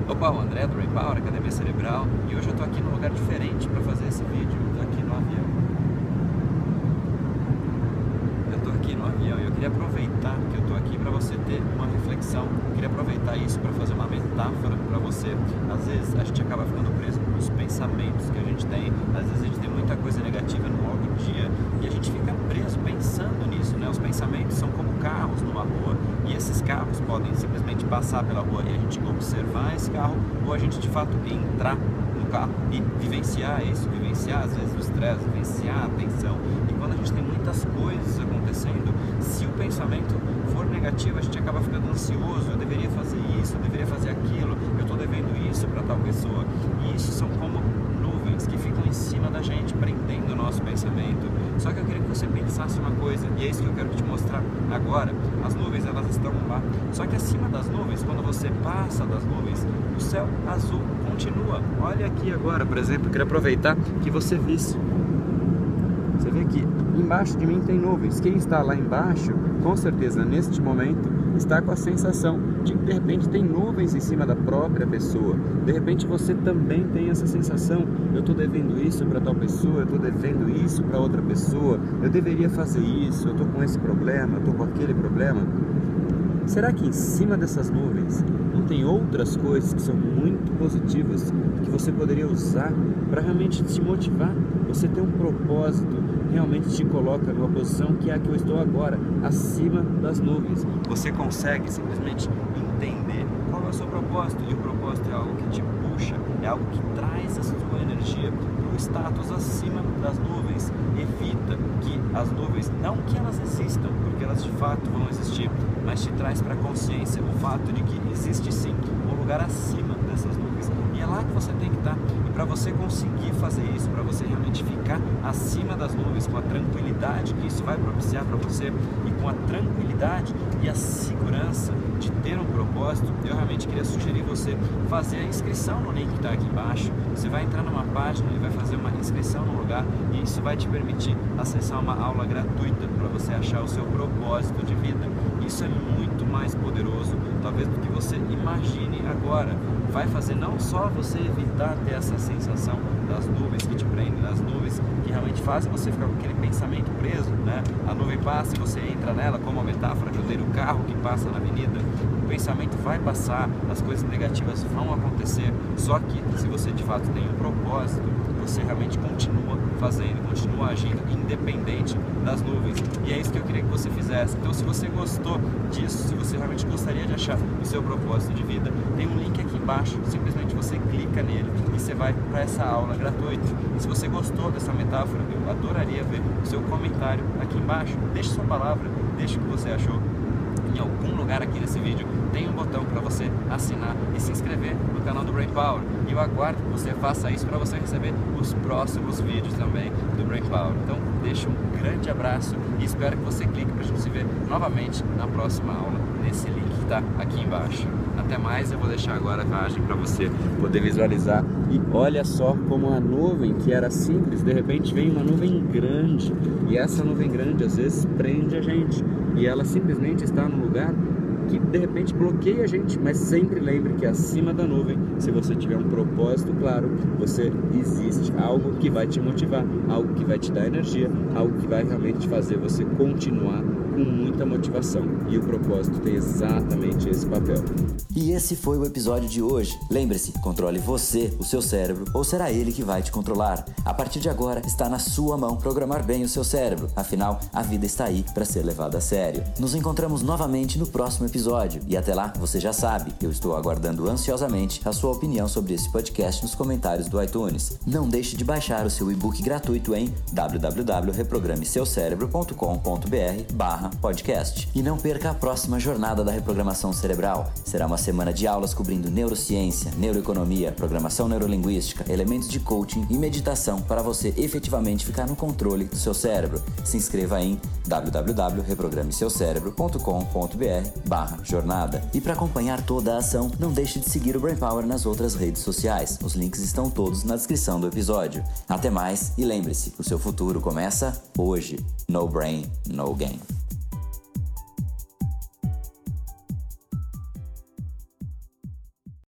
Opa, o André do Brain Power, Academia Cerebral, e hoje eu tô aqui num lugar diferente para fazer esse vídeo. Eu tô aqui no avião. E eu queria aproveitar que eu tô aqui para você ter uma reflexão. Eu queria aproveitar isso para fazer uma metáfora para você. Às vezes a gente acaba ficando preso nos pensamentos que a gente tem. Às vezes a gente tem muita coisa negativa no longo do dia e a gente fica preso pensando nisso, né? Os pensamentos são como carros numa rua e esses carros podem simplesmente passar pela rua e a gente observar esse carro, ou a gente de fato entrar no carro e vivenciar isso, vivenciar às vezes o estresse, vivenciar a tensão. E quando a gente tem muitas coisas acontecendo, se o pensamento for negativo, a gente acaba ficando ansioso. Eu deveria fazer isso, eu deveria fazer aquilo, eu estou devendo isso para tal pessoa. E isso são como nuvens que ficam em cima da gente, prendendo o nosso pensamento. Só que eu queria que você pensasse uma coisa, e é isso que eu quero te mostrar agora. As nuvens, elas estão lá. Só que acima das nuvens, quando você passa das nuvens, o céu azul continua. Olha aqui agora, por exemplo, eu queria aproveitar que você visse. Você vê que embaixo de mim tem nuvens. Quem está lá embaixo, com certeza, neste momento, está com a sensação de que de repente tem nuvens em cima da própria pessoa. De repente você também tem essa sensação: eu estou devendo isso para tal pessoa, eu estou devendo isso para outra pessoa, eu deveria fazer isso, eu estou com esse problema, eu estou com aquele problema. Será que em cima dessas nuvens não tem outras coisas que são muito positivas que você poderia usar para realmente te motivar? Você tem um propósito, realmente te coloca numa posição que é a que eu estou agora, acima das nuvens. Você consegue simplesmente entender qual é o seu propósito, e o propósito é algo que te puxa, é algo que traz a sua energia para o status acima das nuvens. Evita que as nuvens, não que elas existam, porque elas de fato vão existir, mas te traz para a consciência o fato de que existe sim um lugar acima dessas nuvens, e é lá que você tem que estar. E para você conseguir fazer isso, para você realmente ficar acima das nuvens com a tranquilidade que isso vai propiciar para você, e com a tranquilidade e a segurança de ter um propósito, eu realmente queria sugerir você fazer a inscrição no link que está aqui embaixo. Você vai entrar numa página e vai fazer uma inscrição no lugar, e isso vai te permitir acessar uma aula gratuita para você achar o seu propósito de vida. Isso é muito mais poderoso, talvez, do que você imagine agora. Vai fazer não só você evitar ter essa sensação das nuvens que te prendem, das nuvens que realmente fazem você ficar com aquele pensamento preso, né? A nuvem passa e você entra nela, como a metáfora que eu dei do carro que passa na avenida. O pensamento vai passar, as coisas negativas vão acontecer, só que se você de fato tem um propósito, você realmente continua fazendo, continua agindo independente das nuvens. E é isso que eu queria que você fizesse. Então, se você gostou disso, se você realmente gostaria de achar o seu propósito de vida, tem um link aqui embaixo, simplesmente você clica nele e você vai para essa aula gratuita. E se você gostou dessa metáfora, eu adoraria ver o seu comentário aqui embaixo. Deixe sua palavra, deixe o que você achou. Em algum lugar aqui nesse vídeo tem um botão para você assinar e se inscrever no canal do Brain Power. E eu aguardo que você faça isso para você receber os próximos vídeos também do Brain Power. Então, deixa um grande abraço e espero que você clique para a gente se ver novamente na próxima aula, nesse link que está aqui embaixo. Até mais, eu vou deixar agora a imagem para você poder visualizar. E olha só como a nuvem, que era simples, de repente vem uma nuvem grande. E essa nuvem grande às vezes prende a gente. E ela simplesmente está no lugar que de repente bloqueia a gente, mas sempre lembre que acima da nuvem, se você tiver um propósito claro, você existe, algo que vai te motivar, algo que vai te dar energia, algo que vai realmente fazer você continuar com muita motivação. E o propósito tem exatamente esse papel. E esse foi o episódio de hoje. Lembre-se, controle você, o seu cérebro, ou será ele que vai te controlar? A partir de agora, está na sua mão programar bem o seu cérebro. Afinal, a vida está aí para ser levada a sério. Nos encontramos novamente no próximo episódio. E até lá, você já sabe, eu estou aguardando ansiosamente a sua opinião sobre esse podcast nos comentários do iTunes. Não deixe de baixar o seu e-book gratuito em www.reprogrameseucerebro.com.br/podcast. E não perca a próxima jornada da reprogramação cerebral. Será uma semana de aulas cobrindo neurociência, neuroeconomia, programação neurolinguística, elementos de coaching e meditação para você efetivamente ficar no controle do seu cérebro. Se inscreva em www.reprogrameseucerebro.com.br/jornada. E para acompanhar toda a ação, não deixe de seguir o Brain Power nas outras redes sociais. Os links estão todos na descrição do episódio. Até mais e lembre-se, o seu futuro começa hoje. No brain, no game.